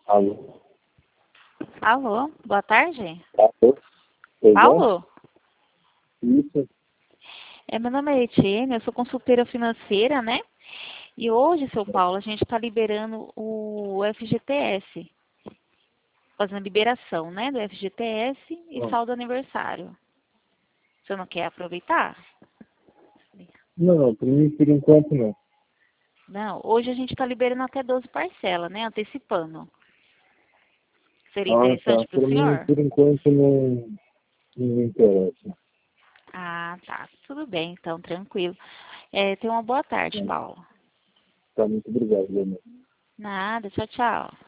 Alô? Alô, boa tarde. Alô? Perdão? Paulo? Isso? Meu nome é Etienne, eu sou consultora financeira, né? E hoje, seu Paulo, a gente está liberando o FGTS, fazendo liberação, né, do FGTS e Não, saldo aniversário. Você não quer aproveitar? não, por enquanto não. Não, hoje a gente está liberando até 12 parcelas, né, antecipando. Seria Ah, tá. interessante para Para o mim, senhor? por enquanto, não me interessa. Ah, tá. Tudo bem, então, tranquilo. Tenha uma boa tarde, Tá, Paulo. tá, muito obrigado, Leonardo. Nada, tchau, tchau.